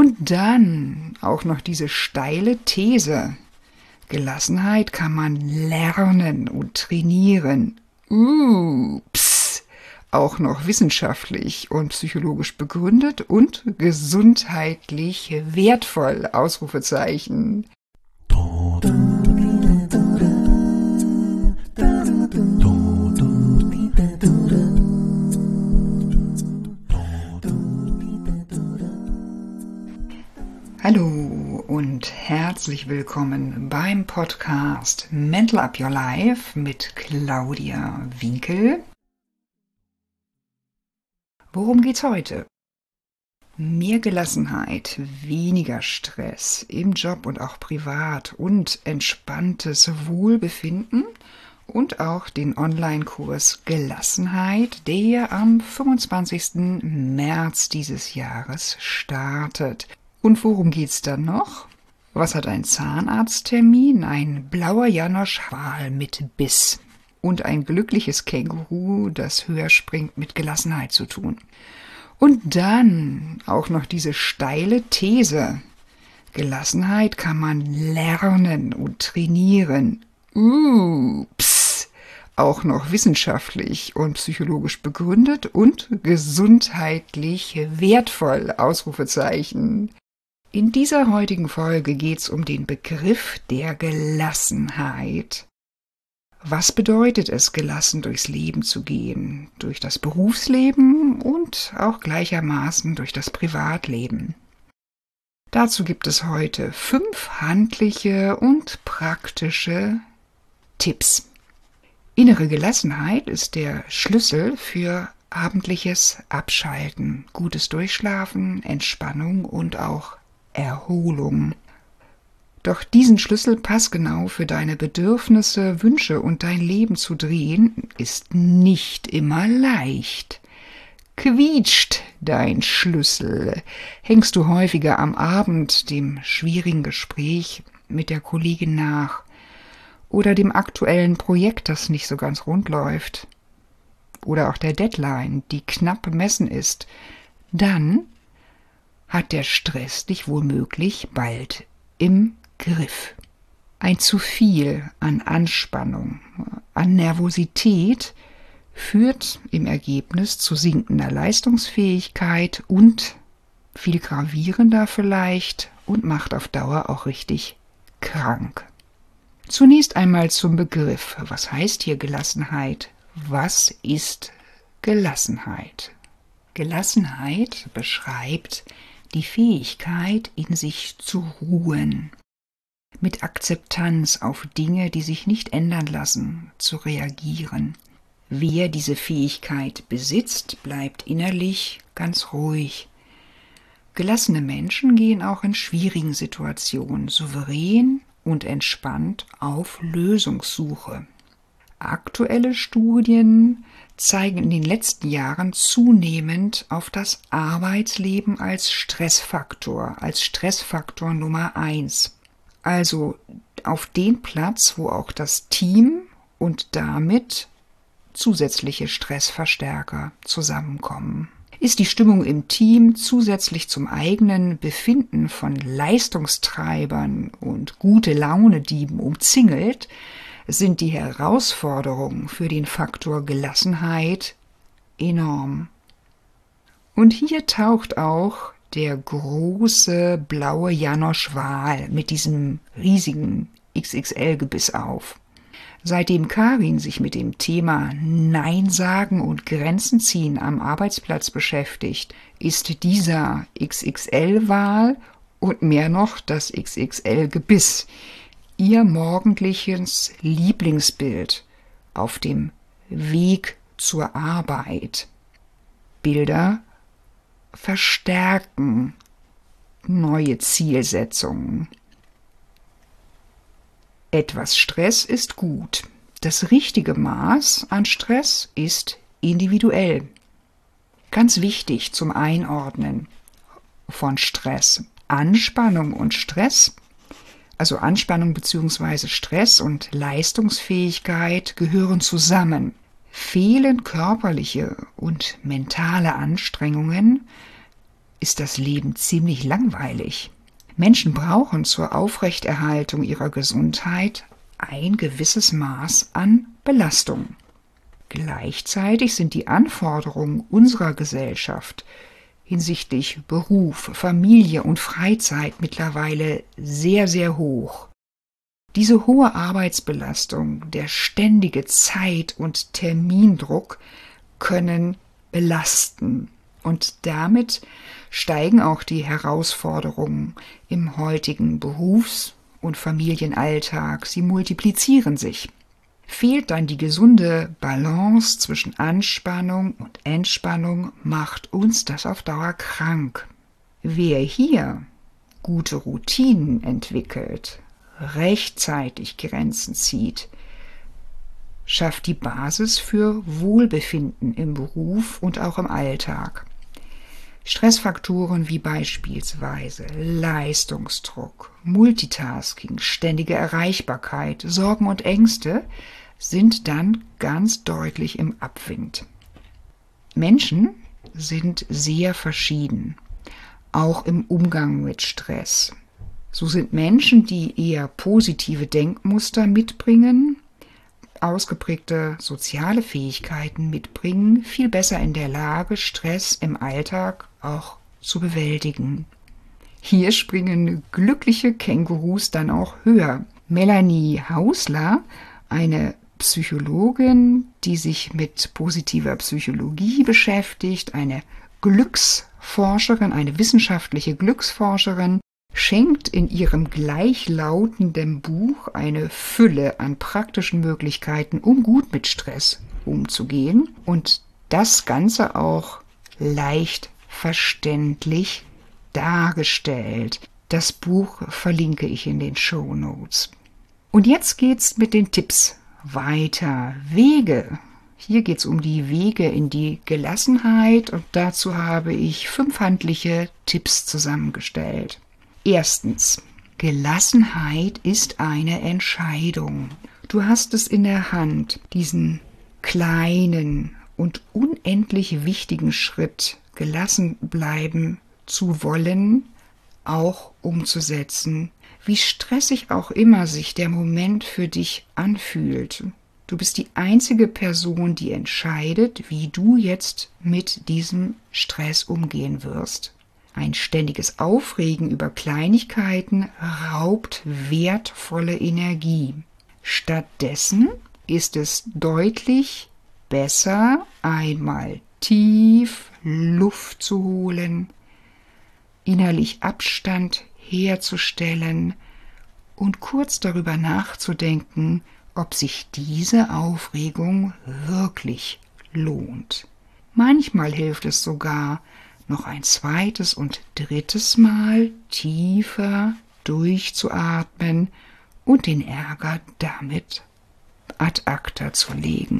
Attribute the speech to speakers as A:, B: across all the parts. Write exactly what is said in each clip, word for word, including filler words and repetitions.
A: Und dann auch noch diese steile These: Gelassenheit kann man lernen und trainieren. Ups, auch noch wissenschaftlich und psychologisch begründet und gesundheitlich wertvoll. Ausrufezeichen. Hallo und herzlich willkommen beim Podcast Mental Up Your Life mit Claudia Winkel. Worum geht's heute? Mehr Gelassenheit, weniger Stress im Job und auch privat und entspanntes Wohlbefinden und auch den Online-Kurs Gelassenheit, der am fünfundzwanzigsten März dieses Jahres startet. Und worum geht's dann noch? Was hat ein Zahnarzttermin, ein blauer Janosch-Wal mit Biss und ein glückliches Känguru, das höher springt, mit Gelassenheit zu tun? Und dann auch noch diese steile These: Gelassenheit kann man lernen und trainieren. Ups, auch noch wissenschaftlich und psychologisch begründet und gesundheitlich wertvoll. Ausrufezeichen. In dieser heutigen Folge geht es um den Begriff der Gelassenheit. Was bedeutet es, gelassen durchs Leben zu gehen, durch das Berufsleben und auch gleichermaßen durch das Privatleben? Dazu gibt es heute fünf handliche und praktische Tipps. Innere Gelassenheit ist der Schlüssel für abendliches Abschalten, gutes Durchschlafen, Entspannung und auch Erholung. Doch diesen Schlüssel passgenau für deine Bedürfnisse, Wünsche und dein Leben zu drehen, ist nicht immer leicht. Quietscht dein Schlüssel? Hängst du häufiger am Abend dem schwierigen Gespräch mit der Kollegin nach oder dem aktuellen Projekt, das nicht so ganz rund läuft, oder auch der Deadline, die knapp bemessen ist, dann hat der Stress dich womöglich bald im Griff. Ein zu viel an Anspannung, an Nervosität führt im Ergebnis zu sinkender Leistungsfähigkeit und, viel gravierender vielleicht, und macht auf Dauer auch richtig krank. Zunächst einmal zum Begriff. Was heißt hier Gelassenheit? Was ist Gelassenheit? Gelassenheit beschreibt die Fähigkeit, in sich zu ruhen, mit Akzeptanz auf Dinge, die sich nicht ändern lassen, zu reagieren. Wer diese Fähigkeit besitzt, bleibt innerlich ganz ruhig. Gelassene Menschen gehen auch in schwierigen Situationen souverän und entspannt auf Lösungssuche. Aktuelle Studien zeigen in den letzten Jahren zunehmend auf das Arbeitsleben als Stressfaktor, als Stressfaktor Nummer eins. Also auf den Platz, wo auch das Team und damit zusätzliche Stressverstärker zusammenkommen. Ist die Stimmung im Team zusätzlich zum eigenen Befinden von Leistungstreibern und Gute-Laune-Dieben umzingelt, sind die Herausforderungen für den Faktor Gelassenheit enorm. Und hier taucht auch der große blaue Janosch-Wal mit diesem riesigen X X L-Gebiss auf. Seitdem Karin sich mit dem Thema Nein sagen und Grenzen ziehen am Arbeitsplatz beschäftigt, ist dieser X X L-Wal und mehr noch das X X L-Gebiss ihr morgendliches Lieblingsbild auf dem Weg zur Arbeit. Bilder verstärken neue Zielsetzungen. Etwas Stress ist gut. Das richtige Maß an Stress ist individuell. Ganz wichtig zum Einordnen von Stress. Anspannung und Stress, also Anspannung bzw. Stress und Leistungsfähigkeit gehören zusammen. Fehlen körperliche und mentale Anstrengungen, ist das Leben ziemlich langweilig. Menschen brauchen zur Aufrechterhaltung ihrer Gesundheit ein gewisses Maß an Belastung. Gleichzeitig sind die Anforderungen unserer Gesellschaft hinsichtlich Beruf, Familie und Freizeit mittlerweile sehr, sehr hoch. Diese hohe Arbeitsbelastung, der ständige Zeit- und Termindruck können belasten und damit steigen auch die Herausforderungen im heutigen Berufs- und Familienalltag. Sie multiplizieren sich. Fehlt dann die gesunde Balance zwischen Anspannung und Entspannung, macht uns das auf Dauer krank. Wer hier gute Routinen entwickelt, rechtzeitig Grenzen zieht, schafft die Basis für Wohlbefinden im Beruf und auch im Alltag. Stressfaktoren wie beispielsweise Leistungsdruck, Multitasking, ständige Erreichbarkeit, Sorgen und Ängste sind dann ganz deutlich im Abwind. Menschen sind sehr verschieden, auch im Umgang mit Stress. So sind Menschen, die eher positive Denkmuster mitbringen, ausgeprägte soziale Fähigkeiten mitbringen, viel besser in der Lage, Stress im Alltag auch zu bewältigen. Hier springen glückliche Kängurus dann auch höher. Melanie Hausler, eine Psychologin, die sich mit positiver Psychologie beschäftigt, eine Glücksforscherin, eine wissenschaftliche Glücksforscherin, schenkt in ihrem gleichlautenden Buch eine Fülle an praktischen Möglichkeiten, um gut mit Stress umzugehen und das Ganze auch leicht verständlich dargestellt. Das Buch verlinke ich in den Shownotes. Und jetzt geht's mit den Tipps weiter. Wege. Hier geht's um die Wege in die Gelassenheit und dazu habe ich fünf handliche Tipps zusammengestellt. Erstens, Gelassenheit ist eine Entscheidung. Du hast es in der Hand, diesen kleinen und unendlich wichtigen Schritt, gelassen bleiben zu wollen, auch umzusetzen. Wie stressig auch immer sich der Moment für dich anfühlt. Du bist die einzige Person, die entscheidet, wie du jetzt mit diesem Stress umgehen wirst. Ein ständiges Aufregen über Kleinigkeiten raubt wertvolle Energie. Stattdessen ist es deutlich besser, einmal tief Luft zu holen, innerlich Abstand herzustellen und kurz darüber nachzudenken, ob sich diese Aufregung wirklich lohnt. Manchmal hilft es sogar, noch ein zweites und drittes Mal tiefer durchzuatmen und den Ärger damit ad acta zu legen.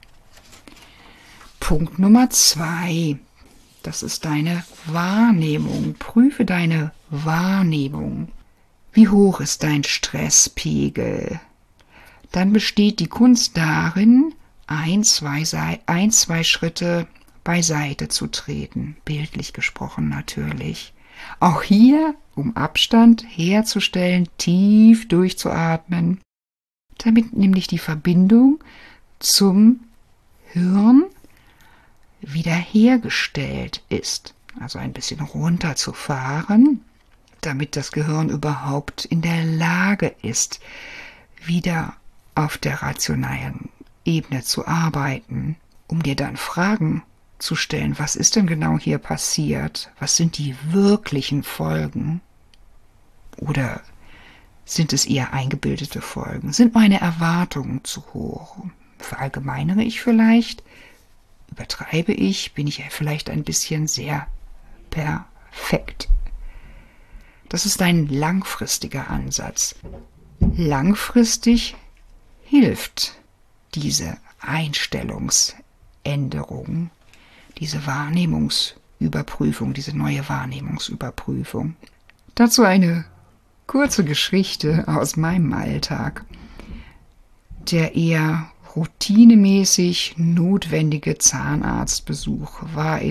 A: Punkt Nummer zwei. Das ist deine Wahrnehmung. Prüfe deine Wahrnehmung. Wie hoch ist dein Stresspegel? Dann besteht die Kunst darin, ein, zwei, ein, zwei Schritte beiseite zu treten, bildlich gesprochen natürlich. Auch hier, um Abstand herzustellen, tief durchzuatmen, damit nämlich die Verbindung zum Hirn wiederhergestellt ist. Also ein bisschen runterzufahren, damit das Gehirn überhaupt in der Lage ist, wieder auf der rationalen Ebene zu arbeiten, um dir dann Fragen zu stellen, was ist denn genau hier passiert? Was sind die wirklichen Folgen? Oder sind es eher eingebildete Folgen? Sind meine Erwartungen zu hoch? Verallgemeinere ich vielleicht? Übertreibe ich? Bin ich vielleicht ein bisschen sehr perfekt? Das ist ein langfristiger Ansatz. Langfristig hilft diese Einstellungsänderung, diese Wahrnehmungsüberprüfung, diese neue Wahrnehmungsüberprüfung. Dazu eine kurze Geschichte aus meinem Alltag. Der eher routinemäßig notwendige Zahnarztbesuch war in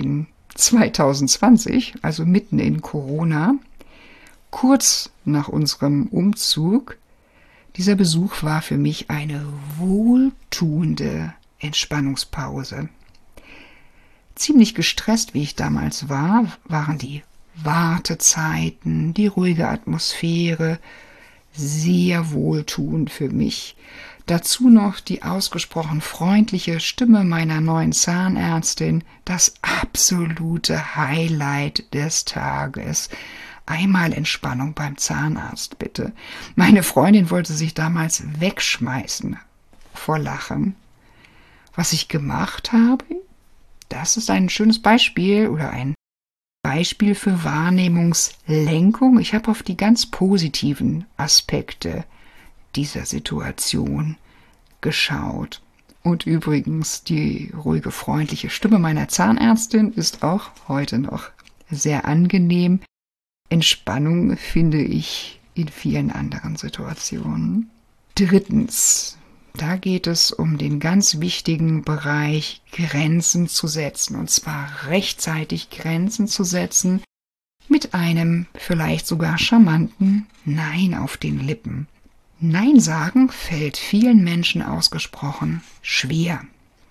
A: zwanzig zwanzig, also mitten in Corona, kurz nach unserem Umzug. Dieser Besuch war für mich eine wohltuende Entspannungspause. Ziemlich gestresst, wie ich damals war, waren die Wartezeiten, die ruhige Atmosphäre sehr wohltuend für mich. Dazu noch die ausgesprochen freundliche Stimme meiner neuen Zahnärztin, das absolute Highlight des Tages. Einmal Entspannung beim Zahnarzt, bitte. Meine Freundin wollte sich damals wegschmeißen vor Lachen. Was ich gemacht habe, das ist ein schönes Beispiel oder ein Beispiel für Wahrnehmungslenkung. Ich habe auf die ganz positiven Aspekte dieser Situation geschaut. Und übrigens, die ruhige, freundliche Stimme meiner Zahnärztin ist auch heute noch sehr angenehm. Entspannung finde ich in vielen anderen Situationen. Drittens, da geht es um den ganz wichtigen Bereich, Grenzen zu setzen. Und zwar rechtzeitig Grenzen zu setzen mit einem vielleicht sogar charmanten Nein auf den Lippen. Nein sagen fällt vielen Menschen ausgesprochen schwer.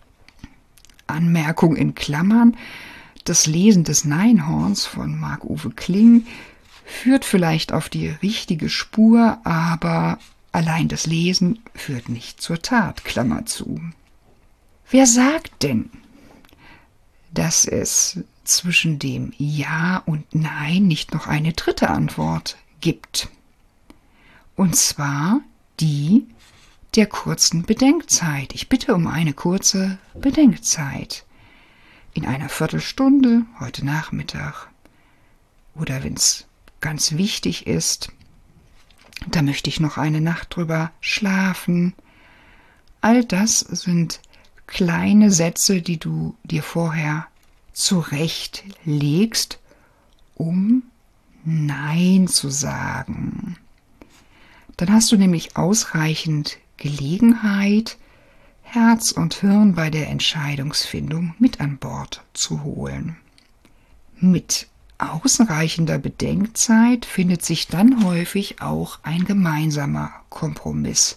A: Anmerkung in Klammern: Das Lesen des Neinhorns von Marc-Uwe Kling führt vielleicht auf die richtige Spur, aber allein das Lesen führt nicht zur Tat, Klammer zu. Wer sagt denn, dass es zwischen dem Ja und Nein nicht noch eine dritte Antwort gibt? Und zwar die der kurzen Bedenkzeit. Ich bitte um eine kurze Bedenkzeit. In einer Viertelstunde, heute Nachmittag. Oder wenn es ganz wichtig ist, da möchte ich noch eine Nacht drüber schlafen. All das sind kleine Sätze, die du dir vorher zurechtlegst, um Nein zu sagen. Dann hast du nämlich ausreichend Gelegenheit, Herz und Hirn bei der Entscheidungsfindung mit an Bord zu holen. Mit ausreichender Bedenkzeit findet sich dann häufig auch ein gemeinsamer Kompromiss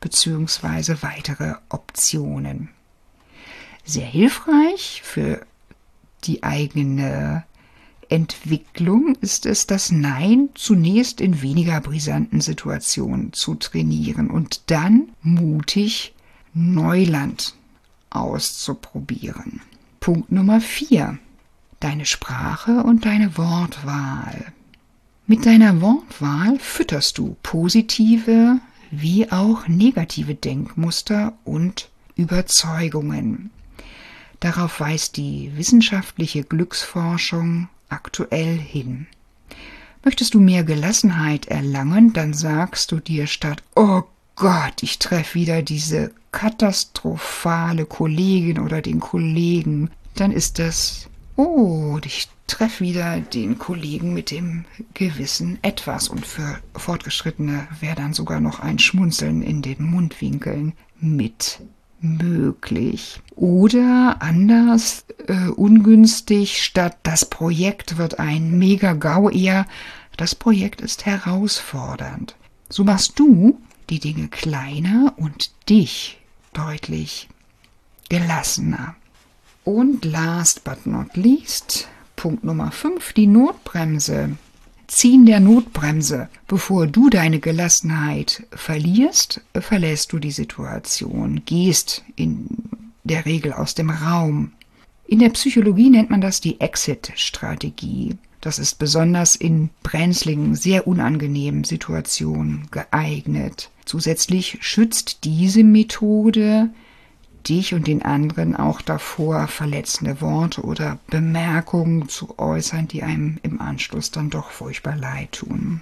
A: bzw. weitere Optionen. Sehr hilfreich für die eigene Entwicklung ist es, das Nein zunächst in weniger brisanten Situationen zu trainieren und dann mutig Neuland auszuprobieren. Punkt Nummer vier. Deine Sprache und deine Wortwahl. Mit deiner Wortwahl fütterst du positive wie auch negative Denkmuster und Überzeugungen. Darauf weist die wissenschaftliche Glücksforschung aktuell hin. Möchtest du mehr Gelassenheit erlangen, dann sagst du dir statt „Oh Gott, ich treffe wieder diese katastrophale Kollegin oder den Kollegen“, dann ist das „Oh, ich treffe wieder den Kollegen mit dem gewissen Etwas“, und für Fortgeschrittene wäre dann sogar noch ein Schmunzeln in den Mundwinkeln mit möglich. Oder anders, äh, ungünstig, statt „das Projekt wird ein Mega-GAU“ eher „das Projekt ist herausfordernd“. So machst du die Dinge kleiner und dich deutlich gelassener. Und last but not least, Punkt Nummer fünf, die Notbremse. Ziehen der Notbremse. Bevor du deine Gelassenheit verlierst, verlässt du die Situation, gehst in der Regel aus dem Raum. In der Psychologie nennt man das die Exit-Strategie. Das ist besonders in brenzligen, sehr unangenehmen Situationen geeignet. Zusätzlich schützt diese Methode dich und den anderen auch davor, verletzende Worte oder Bemerkungen zu äußern, die einem im Anschluss dann doch furchtbar leid tun.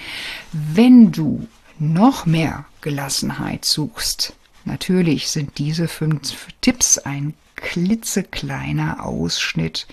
A: Wenn du noch mehr Gelassenheit suchst, natürlich sind diese fünf Tipps ein klitzekleiner Ausschnitt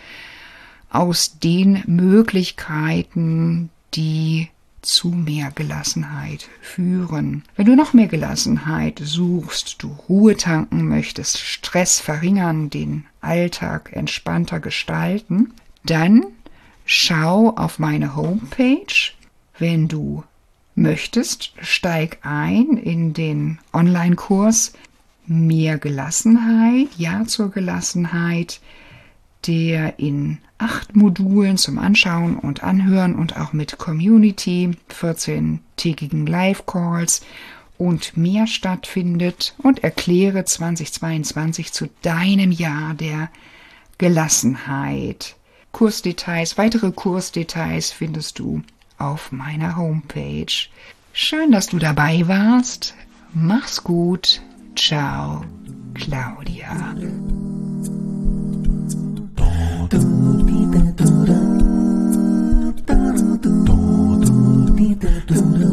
A: aus den Möglichkeiten, die zu mehr Gelassenheit führen. Wenn du noch mehr Gelassenheit suchst, du Ruhe tanken möchtest, Stress verringern, den Alltag entspannter gestalten, dann schau auf meine Homepage. Wenn du möchtest, steig ein in den Online-Kurs Mehr Gelassenheit, Ja zur Gelassenheit, der in acht Modulen zum Anschauen und Anhören und auch mit Community, vierzehntägigen Live-Calls und mehr stattfindet, und erkläre zweitausendzweiundzwanzig zu deinem Jahr der Gelassenheit. Kursdetails, weitere Kursdetails findest du auf meiner Homepage. Schön, dass du dabei warst. Mach's gut. Ciao, Claudia. Do do do do do do do do do.